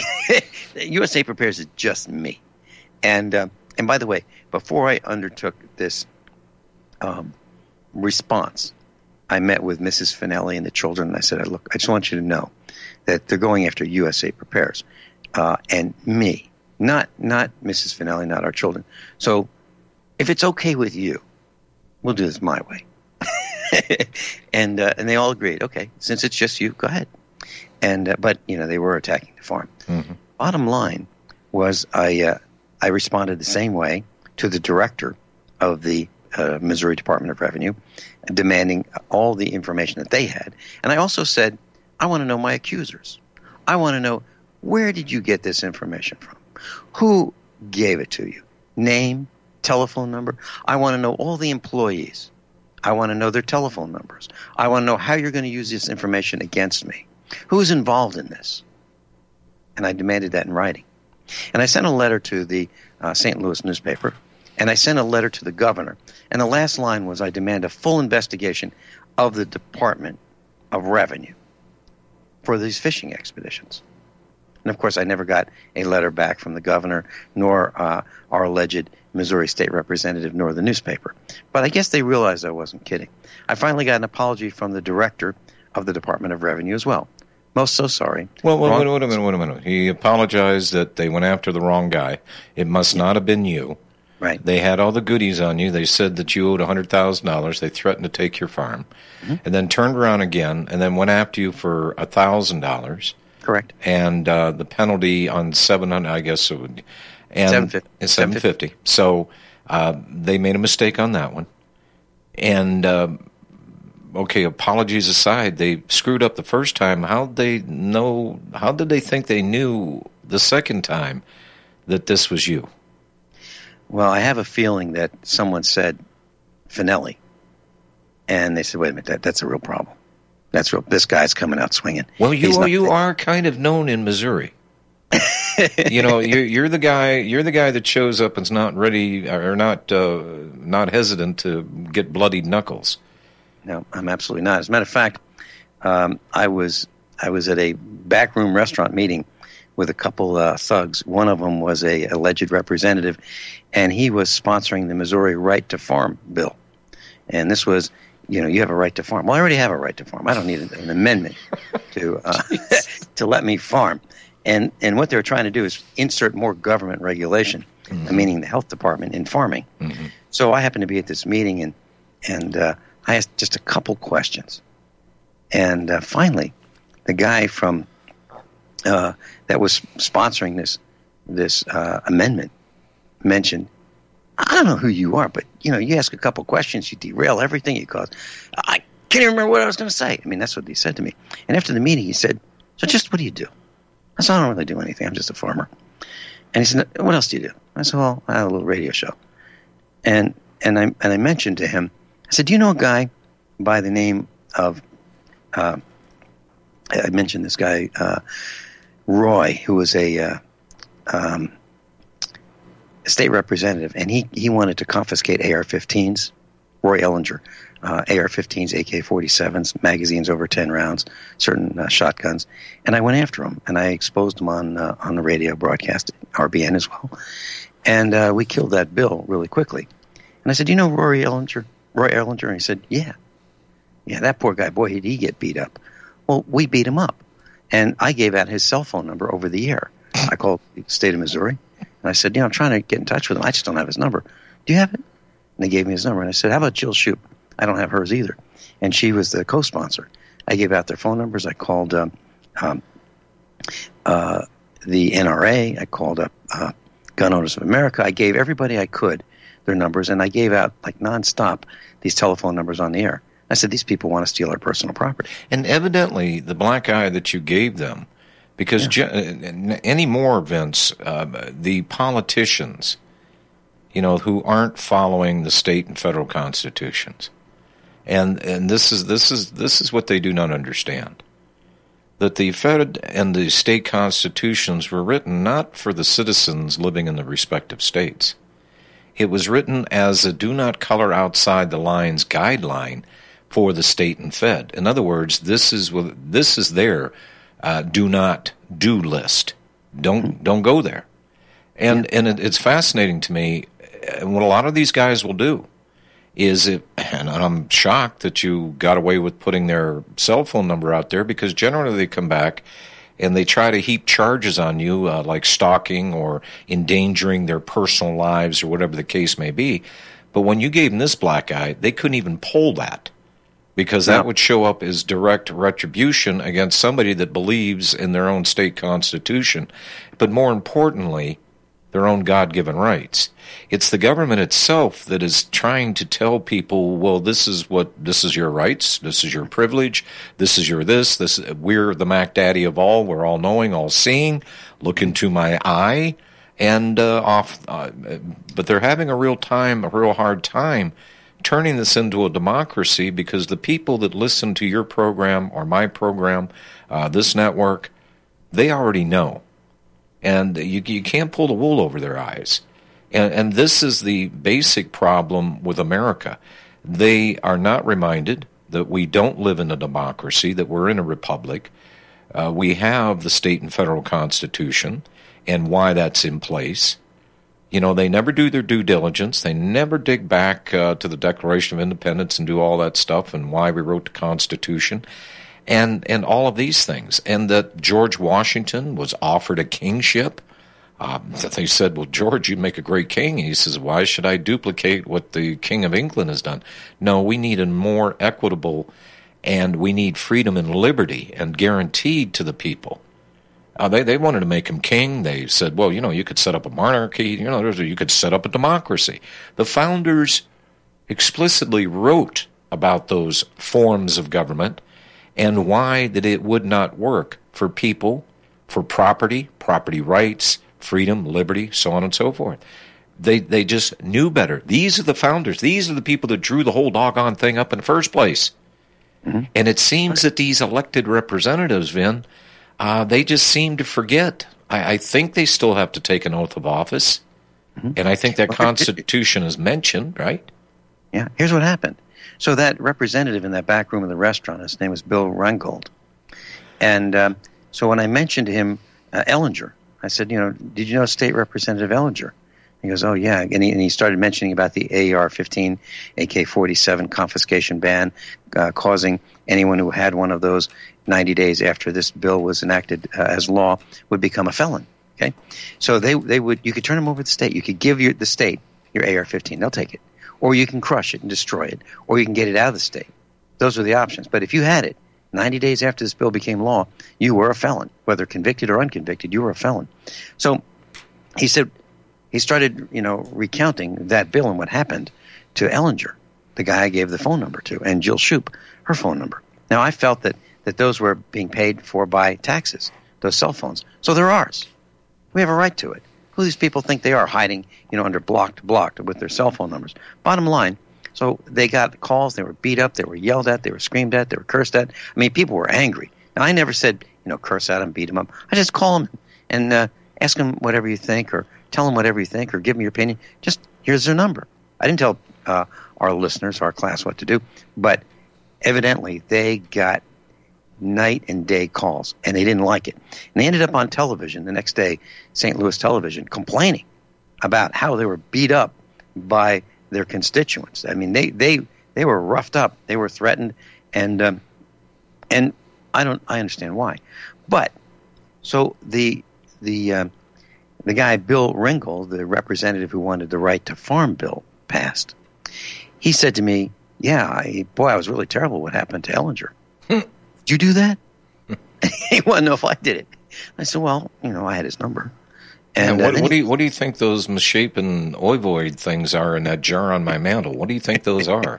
U S A Prepares is just me. And, uh, and by the way, before I undertook this um, response, I met with Missus Finelli and the children, and I said, look, I just want you to know that they're going after U S A Prepares uh, and me, not not Missus Finelli, not our children. So if it's okay with you, we'll do this my way. and uh, and they all agreed, okay, since it's just you, go ahead. And uh, but, you know, they were attacking the farm. Mm-hmm. Bottom line was I, uh, I responded the same way to the director of the uh, Missouri Department of Revenue, demanding all the information that they had. And I also said, I want to know my accusers. I want to know, where did you get this information from? Who gave it to you? Name, telephone number. I want to know all the employees. I want to know their telephone numbers. I want to know how you're going to use this information against me. Who's involved in this? And I demanded that in writing. And I sent a letter to the uh, Saint Louis newspaper, and I sent a letter to the governor. And the last line was, I demand a full investigation of the Department of Revenue for these fishing expeditions. And, of course, I never got a letter back from the governor, nor uh, our alleged Missouri state representative, nor the newspaper. But I guess they realized I wasn't kidding. I finally got an apology from the director of the Department of Revenue as well. Most so sorry. Well, wait, wait, wait a minute, wait a minute. He apologized that they went after the wrong guy. It must not have been you. Right. They had all the goodies on you. They said that you owed one hundred thousand dollars. They threatened to take your farm. Mm-hmm. And then turned around again and then went after you for one thousand dollars. Correct. And uh, the penalty on seven hundred dollars, I guess it would. And seven hundred fifty dollars. seven hundred fifty dollars. So uh, they made a mistake on that one. And, uh, okay, apologies aside, they screwed up the first time. How did they know, how did they think they knew the second time that this was you? Well, I have a feeling that someone said Finelli, and they said, wait a minute, that, that's a real problem. That's real. This guy's coming out swinging. Well, you not, you are kind of known in Missouri. you know, you're, you're the guy. You're the guy that shows up and's not ready or not uh, not hesitant to get bloodied knuckles. No, I'm absolutely not. As a matter of fact, um, I was I was at a backroom restaurant meeting with a couple uh, thugs. One of them was a alleged representative, and he was sponsoring the Missouri Right to Farm bill. And this was, you know, you have a right to farm. Well, I already have a right to farm. I don't need an, an amendment to uh, to let me farm. And and what they're trying to do is insert more government regulation, mm-hmm. meaning the health department, in farming. Mm-hmm. So I happened to be at this meeting, and and uh, I asked just a couple questions. And uh, finally, the guy from uh, that was sponsoring this this uh, amendment mentioned, I don't know who you are, but you know, you ask a couple questions, you derail everything you cause. I can't even remember what I was going to say. I mean, that's what he said to me. And after the meeting, he said, "So, just what do you do?" I said, "I don't really do anything. I'm just a farmer." And he said, "What else do you do?" I said, "Well, I have a little radio show." And and I and I mentioned to him, I said, "Do you know a guy by the name of?" Uh, I mentioned this guy, uh, Roy, who was a uh, um, state representative, and he, he wanted to confiscate A R fifteens, Roy Ellinger, uh, A R fifteens, A K forty-sevens, magazines over ten rounds, certain uh, shotguns. And I went after him, and I exposed him on uh, on the radio broadcast, R B N as well. And uh, we killed that bill really quickly. And I said, "Do you know Roy Ellinger?" Roy Ellinger? And he said, "Yeah. Yeah, that poor guy, boy, did he get beat up." Well, we beat him up. And I gave out his cell phone number over the air. I called the state of Missouri. And I said, you know, I'm trying to get in touch with him. I just don't have his number. Do you have it? And they gave me his number. And I said, how about Jill Shoup? I don't have hers either. And she was the co-sponsor. I gave out their phone numbers. I called um, um, uh, the N R A. I called up uh, Gun Owners of America. I gave everybody I could their numbers, and I gave out, like, nonstop these telephone numbers on the air. I said, these people want to steal our personal property. And evidently, the black eye that you gave them, because yeah. ge- any more, Vince, uh, the politicians, you know, who aren't following the state and federal constitutions, and and this is this is this is what they do not understand, that the fed and the state constitutions were written not for the citizens living in the respective states. It was written as a do not color outside the lines guideline for the state and fed. In other words, this is this is their uh, do not do list. Don't don't go there. And yeah. and it, it's fascinating to me. And what a lot of these guys will do is it, and I'm shocked that you got away with putting their cell phone number out there, because generally they come back and they try to heap charges on you, uh, like stalking or endangering their personal lives or whatever the case may be. But when you gave them this black eye, they couldn't even pull that, because that no. would show up as direct retribution against somebody that believes in their own state constitution, but more importantly, their own God-given rights. It's the government itself that is trying to tell people, well, this is what this is your rights, this is your privilege, this is your this, this we're the Mac Daddy of all, we're all knowing, all seeing, look into my eye, and uh, off. Uh, but they're having a real time, a real hard time turning this into a democracy, because the people that listen to your program or my program, uh, this network, they already know. And you you can't pull the wool over their eyes. And, and this is the basic problem with America. They are not reminded that we don't live in a democracy, that we're in a republic. Uh, we have the state and federal constitution and why that's in place. You know, they never do their due diligence. They never dig back uh, to the Declaration of Independence and do all that stuff and why we wrote the Constitution. And and all of these things, and that George Washington was offered a kingship. Um, they said, well, George, you'd make a great king. And he says, why should I duplicate what the King of England has done? No, we need a more equitable, and we need freedom and liberty and guaranteed to the people. Uh, they, they wanted to make him king. They said, well, you know, you could set up a monarchy. You know, you could set up a democracy. The founders explicitly wrote about those forms of government and why that it would not work for people, for property, property rights, freedom, liberty, so on and so forth. They they just knew better. These are the founders. These are the people that drew the whole doggone thing up in the first place. Mm-hmm. And it seems that these elected representatives, Vin, uh, they just seem to forget. I, I think they still have to take an oath of office. Mm-hmm. And I think that Constitution is mentioned, right? Yeah, here's what happened. So that representative in that back room of the restaurant, his name was Bill Reingold. And um, so when I mentioned to him uh, Ellinger, I said, you know, did you know State Representative Ellinger? He goes, oh, yeah. And he, and he started mentioning about the A R fifteen, A K forty-seven confiscation ban, uh, causing anyone who had one of those ninety days after this bill was enacted uh, as law would become a felon. Okay, so they they would you could turn them over to the state. You could give your, the state your A R fifteen. They'll take it. Or you can crush it and destroy it, or you can get it out of the state. Those are the options. But if you had it ninety days after this bill became law, you were a felon. Whether convicted or unconvicted, you were a felon. So he said, he started, you know, recounting that bill and what happened to Ellinger, the guy I gave the phone number to, and Jill Shoup, her phone number. Now, I felt that, that those were being paid for by taxes, those cell phones. So they're ours. We have a right to it. Who these people think they are, hiding, you know, under blocked, blocked with their cell phone numbers. Bottom line, so they got calls, they were beat up, they were yelled at, they were screamed at, they were cursed at. I mean, people were angry. Now, I never said, you know, curse at them, beat them up. I just call them and uh, ask them whatever you think, or tell them whatever you think, or give them your opinion. Just, here's their number. I didn't tell uh, our listeners, our class, what to do, but evidently they got night and day calls, and they didn't like it. And they ended up on television the next day, Saint Louis television, complaining about how they were beat up by their constituents. I mean, they they, they were roughed up, they were threatened, and um, and I don't I understand why. But so the the uh, the guy, Bill Ringel, the representative who wanted the right to farm bill passed, he said to me, yeah, I, boy, I was really terrible what happened to Ellinger. Did you do that? He wanted to know if I did it. I said, well, you know, I had his number. And yeah, what, uh, what do you what do you think those misshapen ovoid things are in that jar on my mantle? What do you think those are?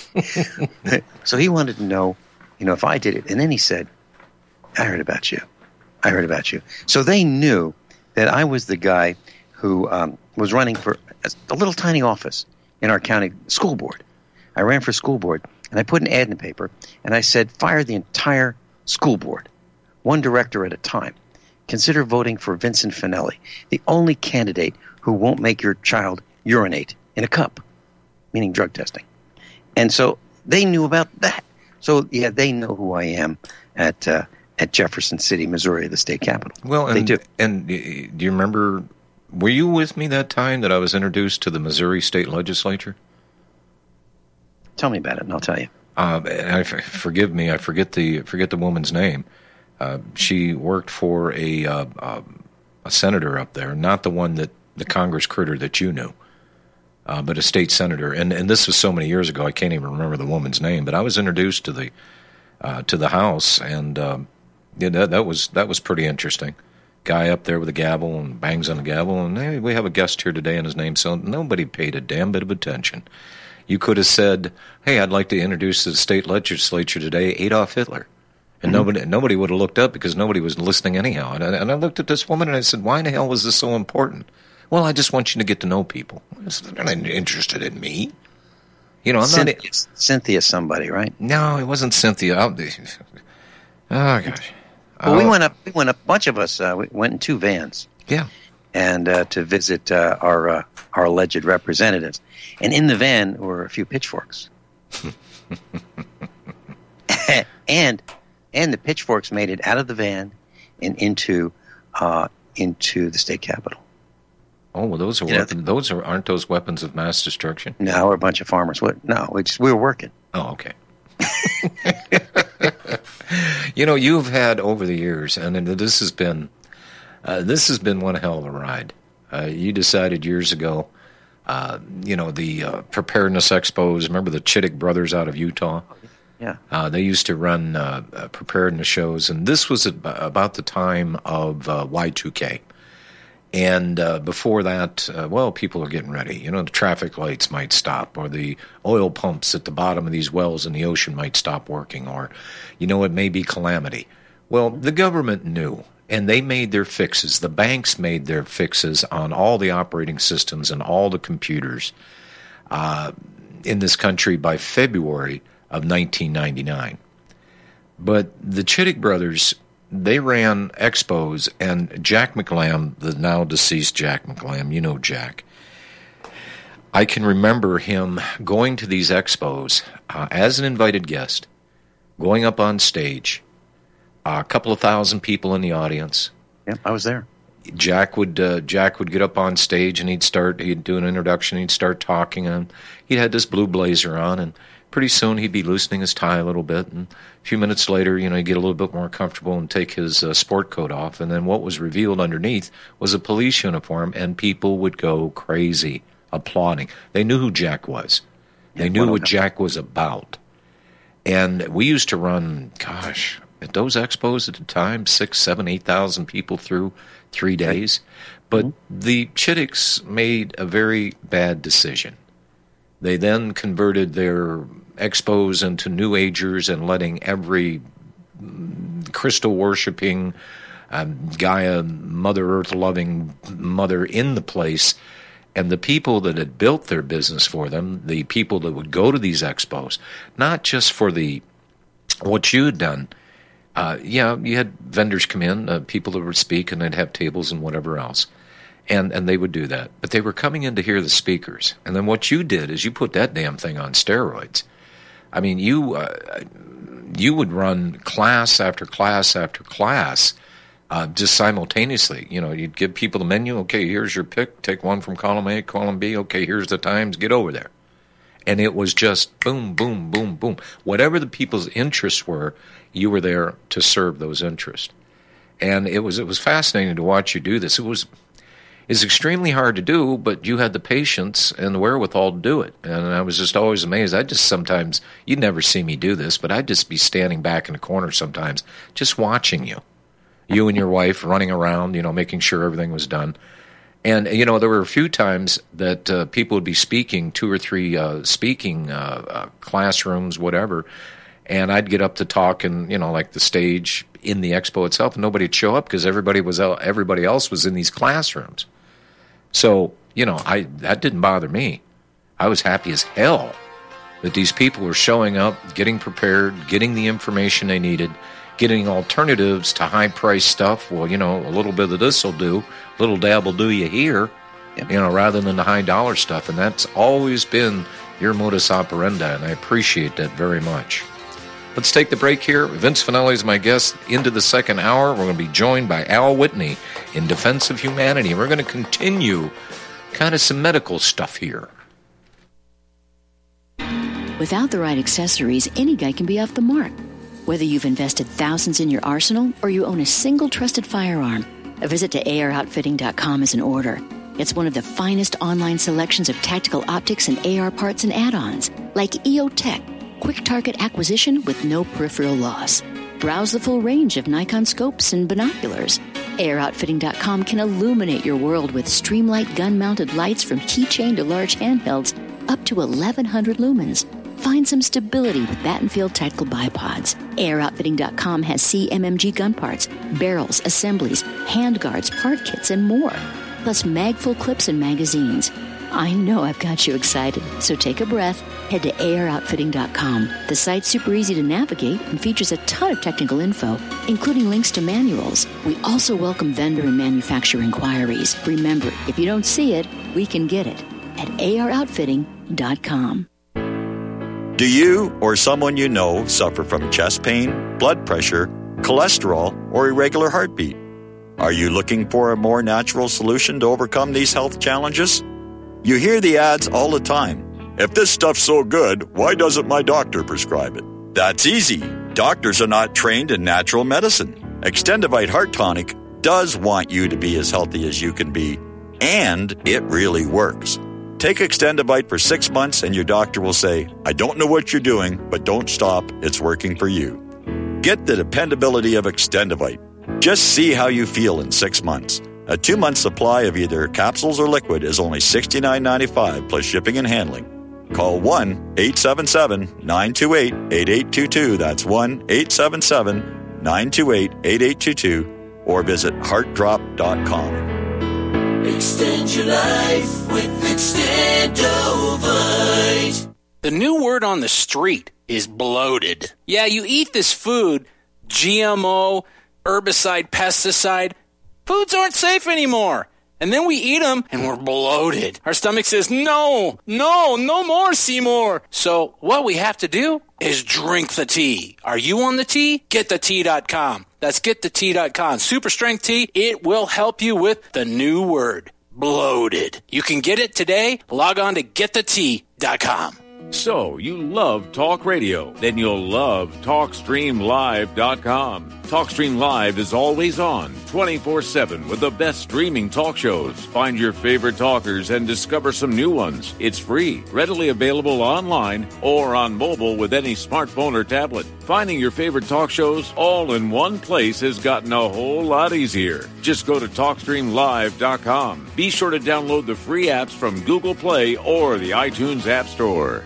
So he wanted to know, you know, if I did it. And then he said, I heard about you. I heard about you. So they knew that I was the guy who um, was running for a little tiny office in our county school board. I ran for school board, and I put an ad in the paper, and I said, fire the entire school board, one director at a time. Consider voting for Vincent Finelli, the only candidate who won't make your child urinate in a cup, meaning drug testing. And so they knew about that. So, yeah, they know who I am at uh, at Jefferson City, Missouri, the state capital. Well, and, they do. And do you remember, were you with me that time that I was introduced to the Missouri State Legislature? Tell me about it, and I'll tell you. Uh, and I, forgive me, I forget the forget the woman's name. Uh, she worked for a uh, uh, a senator up there, not the one that the Congress critter that you knew, uh, but a state senator. And and this was so many years ago, I can't even remember the woman's name. But I was introduced to the uh, to the House, and um, yeah, that, that was that was pretty interesting. Guy up there with a gavel and bangs on the gavel, and hey, we have a guest here today, and his name's so. Nobody paid a damn bit of attention. You could have said, "Hey, I'd like to introduce to the state legislature today Adolf Hitler," and mm-hmm. nobody nobody would have looked up because nobody was listening anyhow. And I, and I looked at this woman and I said, "Why in the hell was this so important?" Well, I just want you to get to know people. They're not interested in me. You know, I'm Cynthia, not. Cynthia, somebody, right? No, it wasn't Cynthia. I'll, oh gosh. Well, oh. we went up. We went up. A bunch of us uh, we went in two vans. Yeah. And uh, to visit uh, our uh, our alleged representatives, and in the van were a few pitchforks, and and the pitchforks made it out of the van and into uh, into the state capitol. Oh, well, those are you weapons, those are aren't those weapons of mass destruction? No, we're a bunch of farmers. What? No, we just we were working. Oh, okay. You know, you've had over the years, and this has been. Uh, this has been one hell of a ride. Uh, you decided years ago, uh, you know, the uh, preparedness expos. Remember the Chittick brothers out of Utah? Yeah. Uh, they used to run uh, uh, preparedness shows, and this was about the time of uh, Y two K. And uh, before that, uh, well, people are getting ready. You know, the traffic lights might stop, or the oil pumps at the bottom of these wells in the ocean might stop working, or, you know, it may be calamity. Well, the government knew. And they made their fixes. The banks made their fixes on all the operating systems and all the computers uh, in this country by February of nineteen ninety-nine. But the Chittick brothers, they ran expos, and Jack McLam, the now deceased Jack McLam, you know Jack, I can remember him going to these expos uh, as an invited guest, going up on stage, Uh, a couple of thousand people in the audience. Yeah, I was there. Jack would uh, Jack would get up on stage and he'd start. He'd do an introduction. He'd start talking, and he had this blue blazer on. And pretty soon he'd be loosening his tie a little bit. And a few minutes later, you know, he'd get a little bit more comfortable and take his uh, sport coat off. And then what was revealed underneath was a police uniform, and people would go crazy applauding. They knew who Jack was. They yeah, knew what Jack was about. And we used to run, gosh. At those expos at the time, six, seven, eight thousand people through three days. But mm-hmm. the Chitticks made a very bad decision. They then converted their expos into New Agers and letting every crystal worshipping, um, Gaia, Mother Earth loving mother in the place. And the people that had built their business for them, the people that would go to these expos, not just for the what you had done. Uh, yeah, you had vendors come in, uh, people that would speak, and they'd have tables and whatever else. And and they would do that. But they were coming in to hear the speakers. And then what you did is you put that damn thing on steroids. I mean, you uh, you would run class after class after class uh, just simultaneously. You know, you'd give people the menu. Okay, here's your pick. Take one from column A, column B. Okay, here's the times. Get over there. And it was just boom, boom, boom, boom. Whatever the people's interests were, you were there to serve those interests. And it was it was fascinating to watch you do this. It was is extremely hard to do, but you had the patience and the wherewithal to do it. And I was just always amazed. I just sometimes, you'd never see me do this, but I'd just be standing back in a corner sometimes, just watching you. You and your wife running around, you know, making sure everything was done. And, you know, there were a few times that uh, people would be speaking, two or three uh, speaking uh, uh, classrooms, whatever, and I'd get up to talk and, you know, like the stage in the expo itself, and nobody would show up because everybody was everybody else was in these classrooms. So, you know, I that didn't bother me. I was happy as hell that these people were showing up, getting prepared, getting the information they needed, getting alternatives to high-priced stuff. Well, you know, a little bit of this will do, a little dab will do you here, yep. you know, rather than the high-dollar stuff. And that's always been your modus operandi, and I appreciate that very much. Let's take the break here. Vince Finelli is my guest into the second hour. We're going to be joined by Al Whitney in Defense of Humanity. We're going to continue kind of some medical stuff here. Without the right accessories, any guy can be off the mark. Whether you've invested thousands in your arsenal or you own a single trusted firearm, a visit to A R outfitting dot com is in order. It's one of the finest online selections of tactical optics and A R parts and add-ons, like E O Tech, quick target acquisition with no peripheral loss. Browse the full range of Nikon scopes and binoculars. A R outfitting dot com can illuminate your world with Streamlight gun-mounted lights from keychain to large handhelds up to eleven hundred lumens. Find some stability with Battenfield Tactical Bipods. A R outfitting dot com has C M M G gun parts, barrels, assemblies, handguards, part kits, and more. Plus magful clips and magazines. I know I've got you excited, so take a breath. Head to A R outfitting dot com. The site's super easy to navigate and features a ton of technical info, including links to manuals. We also welcome vendor and manufacturer inquiries. Remember, if you don't see it, we can get it at A R outfitting dot com. Do you or someone you know suffer from chest pain, blood pressure, cholesterol, or irregular heartbeat? Are you looking for a more natural solution to overcome these health challenges? You hear the ads all the time. If this stuff's so good, why doesn't my doctor prescribe it? That's easy. Doctors are not trained in natural medicine. Extendivite Heart Tonic does want you to be as healthy as you can be, and it really works. Take Extendivite for six months and your doctor will say, I don't know what you're doing, but don't stop. It's working for you. Get the dependability of Extendivite. Just see how you feel in six months. A two-month supply of either capsules or liquid is only sixty-nine ninety-five plus shipping and handling. Call one eight seven seven, nine two eight, eight eight two two. That's one eight seven seven, nine two eight, eight eight two two. Or visit heart drop dot com. Extend your life with Extendovite. The new word on the street is bloated. Yeah, you eat this food, G M O, herbicide, pesticide. Foods aren't safe anymore. And then we eat them and we're bloated. Our stomach says, no, no, no more, Seymour. So what we have to do is drink the tea. Are you on the tea? get the tea dot com. That's get the tea dot com. Super strength tea. It will help you with the new word, bloated. You can get it today. Log on to get the tea dot com. So, you love talk radio? Then you'll love talk stream live dot com. TalkStream Live is always on, twenty-four seven, with the best streaming talk shows. Find your favorite talkers and discover some new ones. It's free, readily available online or on mobile with any smartphone or tablet. Finding your favorite talk shows all in one place has gotten a whole lot easier. Just go to talk stream live dot com. Be sure to download the free apps from Google Play or the iTunes App Store.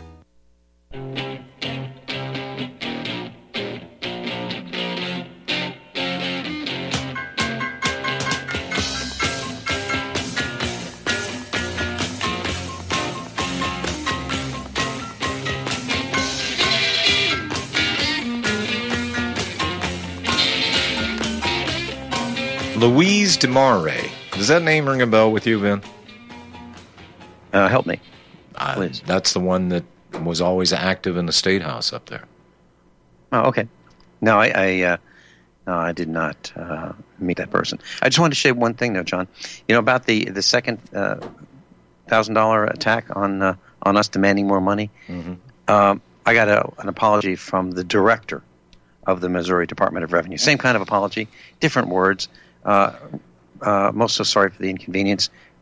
Louise DeMare. Does that name ring a bell with you, Vin? Uh, help me, please. Uh, that's the one that was always active in the State House up there. Oh, okay. No, I, I, uh, no, I did not uh, meet that person. I just wanted to say one thing, though, John. You know about the the second uh, thousand dollar attack on uh, on us demanding more money. Mm-hmm. Um, I got a, an apology from the director of the Missouri Department of Revenue. Same kind of apology, different words. Uh, uh, most so sorry for the inconvenience.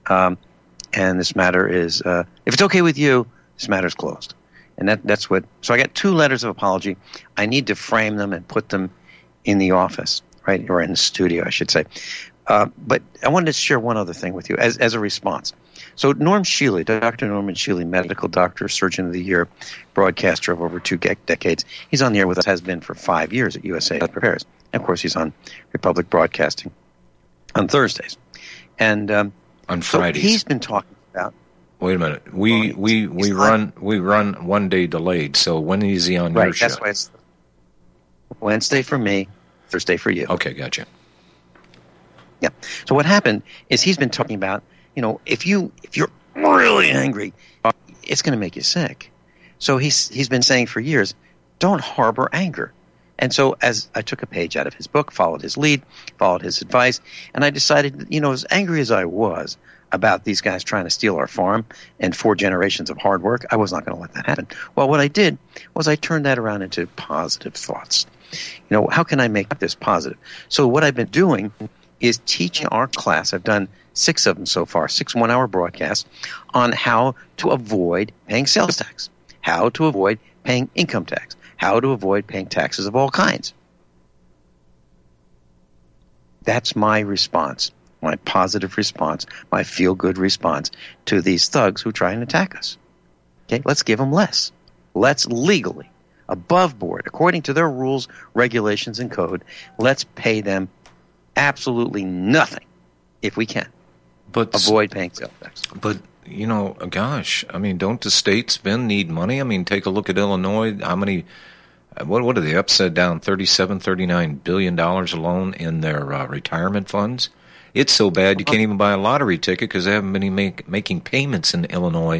Um, and this matter is, uh, if it's okay with you, this matter is closed. And that, that's what, so I got two letters of apology. I need to frame them and put them in the office, right? Or in the studio, I should say. Uh, but I wanted to share one other thing with you as, as a response. So Norm Shealy, Doctor Norman Shealy, medical doctor, surgeon of the year, broadcaster of over two decades. He's on the air with us, has been for five years at U S A Prepares. And of course, he's on Republic Broadcasting on Thursdays. And um, on Fridays. So he's been talking about. Wait a minute. We oh, we we run we run one day delayed. So when is he on right, your show? That's why it's Wednesday for me, Thursday for you. Okay, gotcha. Yeah. So what happened is he's been talking about, you know, if you if you're really angry, it's going to make you sick. So he's he's been saying for years, don't harbor anger. And so as I took a page out of his book, followed his lead, followed his advice, and I decided, you know, as angry as I was about these guys trying to steal our farm and four generations of hard work, I was not going to let that happen. Well, what I did was I turned that around into positive thoughts. You know, how can I make this positive? So what I've been doing is teaching our class. I've done six of them so far, six one-hour broadcasts on how to avoid paying sales tax, how to avoid paying income tax, how to avoid paying taxes of all kinds. That's my response, my positive response, my feel-good response to these thugs who try and attack us. Okay, let's give them less. Let's legally, above board, according to their rules, regulations, and code, let's pay them absolutely nothing if we can. But avoid paying sales tax. But, you know, gosh, I mean, don't the states, Ben, need money? I mean, take a look at Illinois. How many, what what are they, upside down, thirty-seven, thirty-nine billion dollars alone in their uh, retirement funds? It's so bad you can't even buy a lottery ticket because they haven't been make, making payments in Illinois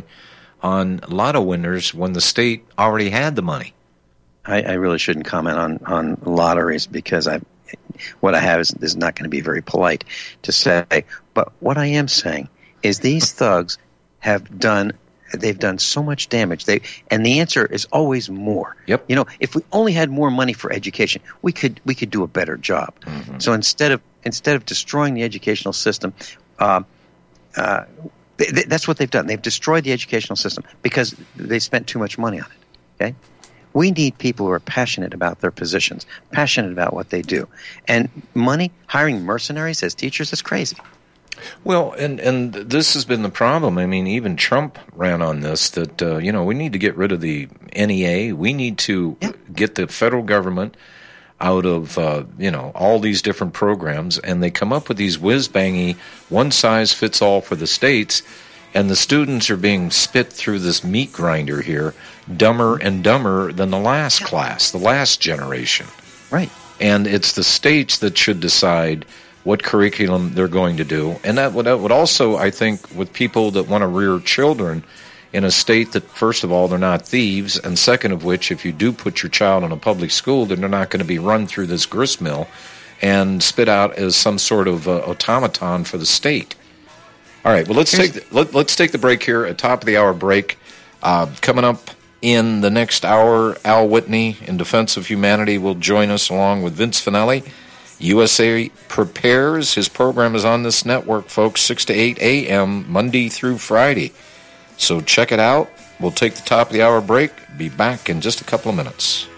on lotto winners when the state already had the money. I, I really shouldn't comment on, on lotteries because I, what I have is, is not going to be very polite to say. But what I am saying is these thugs have done, they've done so much damage. They and the answer is always more. Yep. You know, if we only had more money for education, we could we could do a better job. Mm-hmm. So instead of instead of destroying the educational system, uh, uh, th- th- that's what they've done. They've destroyed the educational system because they spent too much money on it. Okay. We need people who are passionate about their positions, passionate about what they do. And money, hiring mercenaries as teachers is crazy. Well, and, and this has been the problem. I mean, even Trump ran on this, that, uh, you know, we need to get rid of the N E A. We need to yeah. get the federal government out of, uh, you know, all these different programs. And they come up with these whiz-bangy, one-size-fits-all for the states. And the students are being spit through this meat grinder here, dumber and dumber than the last class, the last generation. Right. And it's the states that should decide what curriculum they're going to do. And that would, that would also, I think, with people that want to rear children in a state that, first of all, they're not thieves, and second of which, if you do put your child in a public school, then they're not going to be run through this grist mill and spit out as some sort of uh, automaton for the state. All right, well, let's take the, let, let's take the break here, a top of the hour break. Uh, coming up in the next hour, Al Whitney in Defense of Humanity will join us along with Vince Finelli. U S A Prepares. His program is on this network, folks, six to eight a.m., Monday through Friday. So check it out. We'll take the top of the hour break. Be back in just a couple of minutes.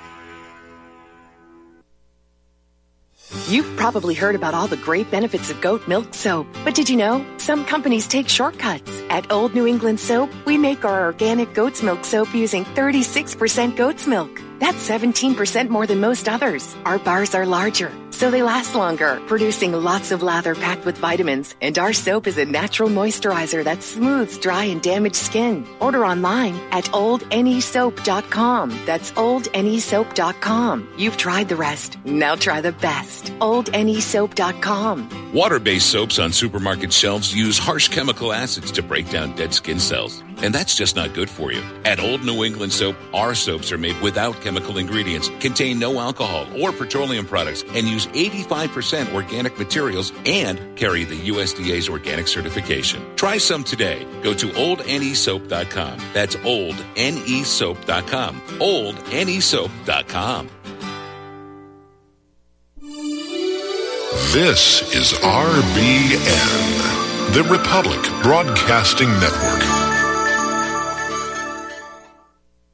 You've probably heard about all the great benefits of goat milk soap, but did you know some companies take shortcuts? At Old New England Soap, we make our organic goat's milk soap using thirty-six percent goat's milk. That's seventeen percent more than most others. Our bars are larger, so they last longer, producing lots of lather packed with vitamins. And our soap is a natural moisturizer that smooths dry and damaged skin. Order online at old n e soap dot com. That's old n e soap dot com. You've tried the rest. Now try the best. old n e soap dot com. Water-based soaps on supermarket shelves use harsh chemical acids to break down dead skin cells. And that's just not good for you. At Old New England Soap, our soaps are made without chemical ingredients, contain no alcohol or petroleum products, and use eighty-five percent organic materials and carry the U S D A's organic certification. Try some today. Go to old n e soap dot com. That's old n e soap dot com. old n e soap dot com. This is R B N, The Republic Broadcasting Network.